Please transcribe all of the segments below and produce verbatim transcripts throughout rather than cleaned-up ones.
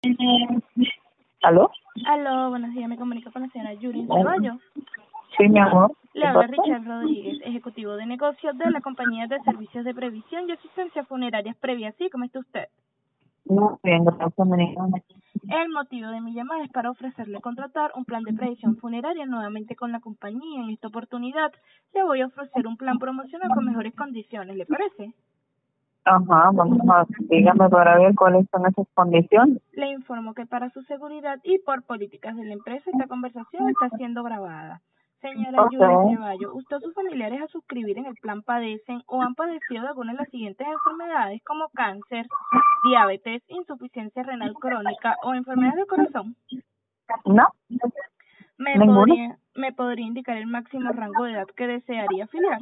¿Aló? Aló, buenos días, me comunico con la señora Yurin Ceballos. Sí, mi amor. Le habla Richard Rodríguez, ejecutivo de negocios de la compañía de servicios de previsión y asistencia funerarias previa. ¿Sí? ¿Cómo está usted? Muy bien, gracias, mi niña. El motivo de mi llamada es para ofrecerle contratar un plan de previsión funeraria nuevamente con la compañía. En esta oportunidad le voy a ofrecer un plan promocional con mejores condiciones, ¿le parece? Ajá, vamos a, dígame para ver cuáles son esas condiciones. Le informo que para su seguridad y por políticas de la empresa esta conversación está siendo grabada. Señora Yurin Ok. Ceballos, ¿usted o sus familiares a suscribir en el plan padecen o han padecido de alguna de las siguientes enfermedades como cáncer, diabetes, insuficiencia renal crónica o enfermedades del corazón? ¿No? ¿Me ¿Ninguno? podría, me podría indicar el máximo rango de edad que desearía afiliar?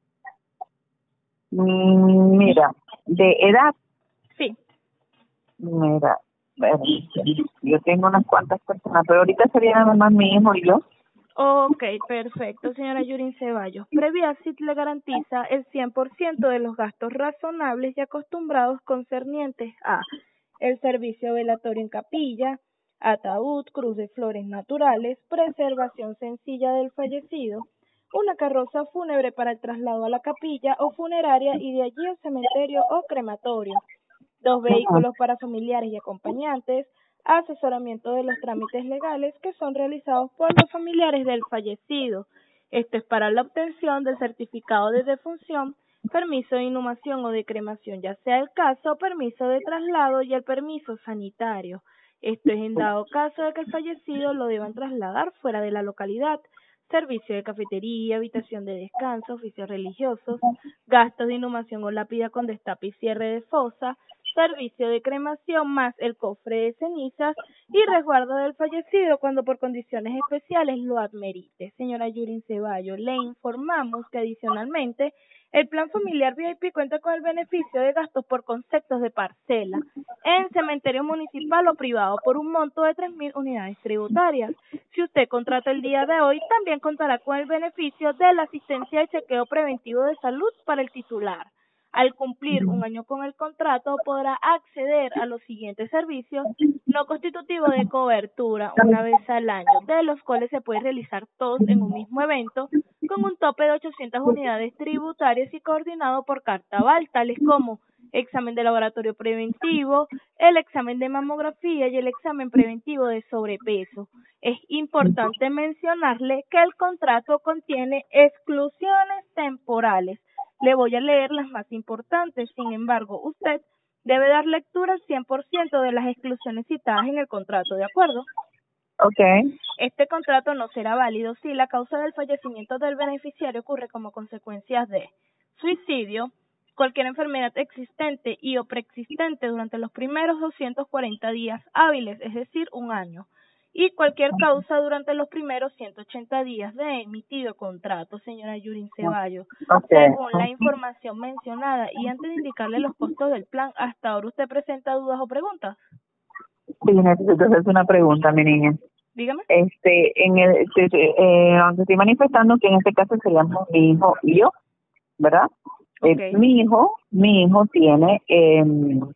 Mm, Mira, de edad, Sí. mira, bueno, yo tengo unas cuantas personas, pero ahorita sería nada más mi hijo y yo. Ok, perfecto, señora Yurin Ceballos. Previasit le garantiza el cien por ciento de los gastos razonables y acostumbrados concernientes a el servicio velatorio en capilla, ataúd, cruz de flores naturales, preservación sencilla del fallecido, una carroza fúnebre para el traslado a la capilla o funeraria y de allí al cementerio o crematorio, dos Ajá. vehículos para familiares y acompañantes, asesoramiento de los trámites legales que son realizados por los familiares del fallecido. Esto es para la obtención del certificado de defunción, permiso de inhumación o de cremación, ya sea el caso, permiso de traslado y el permiso sanitario. Esto es en dado caso de que el fallecido lo deban trasladar fuera de la localidad. Servicio de cafetería, habitación de descanso, oficios religiosos, gastos de inhumación o lápida con destape y cierre de fosa, servicio de cremación más el cofre de cenizas y resguardo del fallecido cuando por condiciones especiales lo admerite. Señora Yurin Ceballos, le informamos que adicionalmente el plan familiar V I P cuenta con el beneficio de gastos por conceptos de parcela en cementerio municipal o privado por un monto de tres mil unidades tributarias. Si usted contrata el día de hoy, también contará con el beneficio de la asistencia y chequeo preventivo de salud para el titular. Al cumplir un año con el contrato, podrá acceder a los siguientes servicios no constitutivos de cobertura una vez al año, de los cuales se puede realizar todos en un mismo evento, con un tope de ochocientas unidades tributarias y coordinado por carta aval, tales como examen de laboratorio preventivo, el examen de mamografía y el examen preventivo de sobrepeso. Es importante mencionarle que el contrato contiene exclusiones temporales. Le voy a leer las más importantes, sin embargo, usted debe dar lectura al cien por ciento de las exclusiones citadas en el contrato, ¿de acuerdo? Ok. Este contrato no será válido si la causa del fallecimiento del beneficiario ocurre como consecuencia de suicidio, cualquier enfermedad existente y o preexistente durante los primeros doscientos cuarenta días hábiles, es decir, un año, y cualquier causa durante los primeros ciento ochenta días de emitido contrato, señora Yurin Ceballos. Ok. Según la información mencionada y antes de indicarle los costos del plan, ¿hasta ahora usted presenta dudas o preguntas? Sí, necesito hacerte una pregunta, mi niña. Dígame. Este, en el, te- te- eh, aunque estoy manifestando que en este caso seríamos mi hijo y yo, ¿verdad? Eh, Ok. mi hijo, mi hijo tiene eh,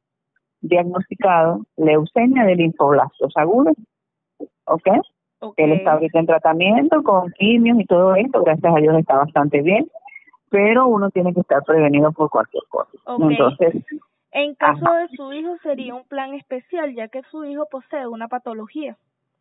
diagnosticado leucemia de linfoblastos agudos, ¿ok? Ok. Él está ahorita en tratamiento con quimios y todo esto, gracias a Dios está bastante bien, pero uno tiene que estar prevenido por cualquier cosa. Ok. Entonces, En caso ajá, de su hijo sería un plan especial, ya que su hijo posee una patología,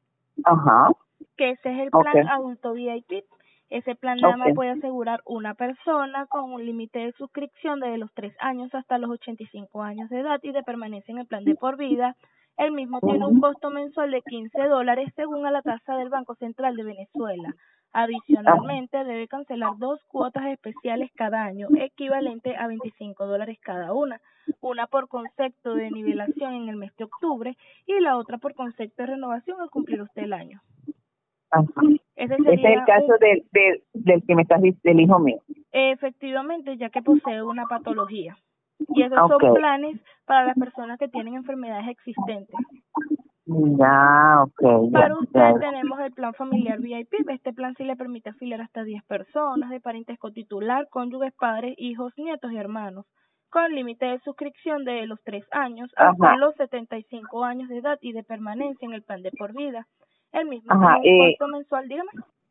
ajá, que ese es el ok, plan adulto V I P. Ese plan nada ok, más puede asegurar una persona con un límite de suscripción desde los tres años hasta los ochenta y cinco años de edad y de permanencia en el plan de por vida. El mismo tiene un ujú, costo mensual de quince dólares según a la tasa del Banco Central de Venezuela. ajá, Adicionalmente, debe cancelar dos cuotas especiales cada año, equivalente a veinticinco dólares cada una, una por concepto de nivelación en el mes de octubre y la otra por concepto de renovación al cumplir usted el año. ajá. Ese Ese es el sería caso un, del, del, del que me estás diciendo, del hijo mío. efectivamente, ya que posee una patología. Y esos Ok, son planes para las personas que tienen enfermedades existentes. ya, ok, ya, Para ya. usted tenemos el plan familiar V I P. Este plan sí le permite afiliar hasta diez personas de parentesco titular, cónyuges, padres, hijos, nietos y hermanos. con límite de suscripción de los tres años Ajá. hasta los setenta y cinco años de edad y de permanencia en el plan de por vida. El mismo Ajá, tiene un eh, costo mensual, dígame.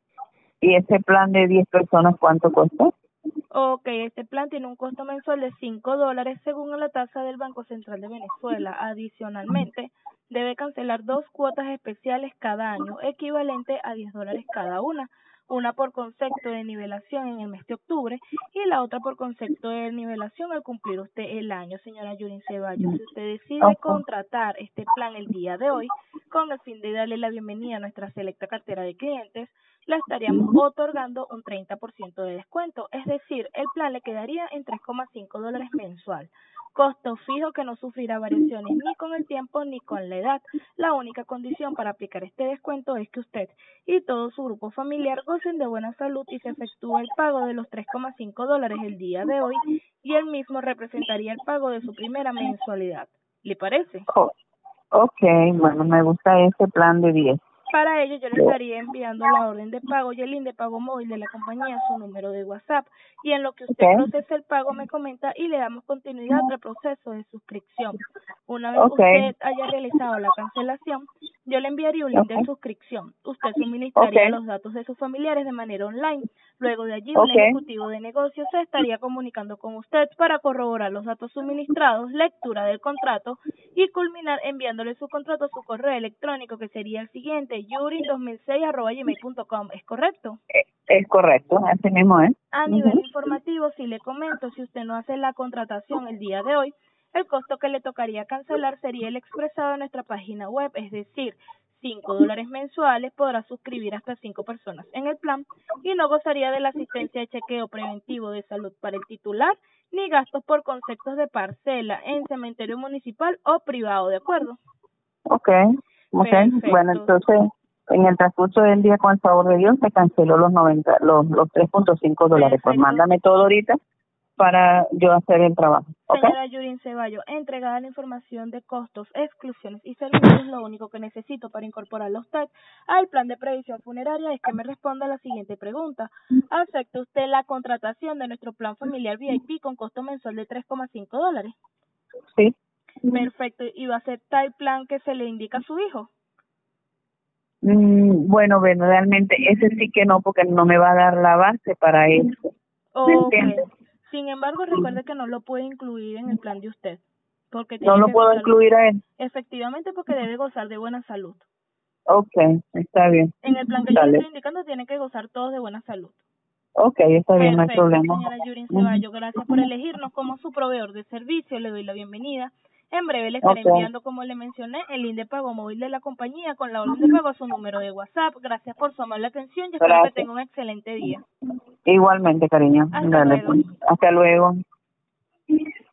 ¿y ese plan de diez personas cuánto cuesta? Ok, este plan tiene un costo mensual de cinco dólares según la tasa del Banco Central de Venezuela. Adicionalmente, debe cancelar dos cuotas especiales cada año, equivalente a diez dólares cada una, una por concepto de nivelación en el mes de octubre y la otra por concepto de nivelación al cumplir usted el año, señora Yurin Ceballos. Si usted decide Okay. contratar este plan el día de hoy, con el fin de darle la bienvenida a nuestra selecta cartera de clientes, le estaríamos otorgando un treinta por ciento de descuento, es decir, el plan le quedaría en tres coma cinco dólares mensual. Costo fijo que no sufrirá variaciones ni con el tiempo ni con la edad. La única condición para aplicar este descuento es que usted y todo su grupo familiar gocen de buena salud y se efectúe el pago de los tres coma cinco dólares el día de hoy y el mismo representaría el pago de su primera mensualidad. ¿Le parece? Oh, ok, bueno, me gusta ese plan de diez. Para ello, yo le estaría enviando la orden de pago y el link de pago móvil de la compañía a su número de WhatsApp. Y en lo que usted Okay. procese el pago, me comenta y le damos continuidad al proceso de suscripción. Una vez Okay. usted haya realizado la cancelación, yo le enviaría un link de Okay. suscripción. Usted suministraría Okay. los datos de sus familiares de manera online. Luego de allí, un Okay. ejecutivo de negocios se estaría comunicando con usted para corroborar los datos suministrados, lectura del contrato y culminar enviándole su contrato a su correo electrónico, que sería el siguiente, yurin dos mil seis arroba gmail punto com. ¿Es correcto? Es correcto, así mismo es. A Uh-huh. nivel informativo, si le comento, si usted no hace la contratación el día de hoy, el costo que le tocaría cancelar sería el expresado en nuestra página web, es decir, cinco dólares mensuales, podrá suscribir hasta cinco personas en el plan y no gozaría de la asistencia de chequeo preventivo de salud para el titular, ni gastos por conceptos de parcela en cementerio municipal o privado, ¿de acuerdo? Okay. Okay. Perfecto. Bueno, entonces, en el transcurso del día, con el favor de Dios, se canceló los noventa, los, los tres punto cinco dólares. Pues Perfecto. mándame todo ahorita para yo hacer el trabajo. ¿Ok? Señora Yurin Ceballos, entregada la información de costos, exclusiones y servicios, lo único que necesito para incorporarlo a usted al plan de previsión funeraria es que me responda a la siguiente pregunta. ¿Acepta usted la contratación de nuestro plan familiar V I P con costo mensual de tres coma cinco dólares? Sí. Perfecto. ¿Y va a aceptar el plan que se le indica a su hijo? Mm, bueno, bueno, realmente ese sí que no, porque no me va a dar la base para eso. ¿Me Ok. entiendes? Sin embargo, recuerde que no lo puede incluir en el plan de usted, porque No tiene lo que puedo gozar, incluir a él. efectivamente, porque debe gozar de buena salud. Okay, está bien. En el plan que yo le Dale. estoy indicando, tiene que gozar todos de buena salud. Okay, está bien, no hay Perfecto, problema. señora Yurin Uh-huh. Ceballos, gracias por elegirnos como su proveedor de servicio, le doy la bienvenida. En breve le estaré Okay. enviando, como le mencioné, el link de pago móvil de la compañía con la orden de pago a su número de WhatsApp. Gracias por su amable atención y espero que Gracias. tenga un excelente día. Igualmente, cariño. Hasta Dale, luego. pues. Hasta luego.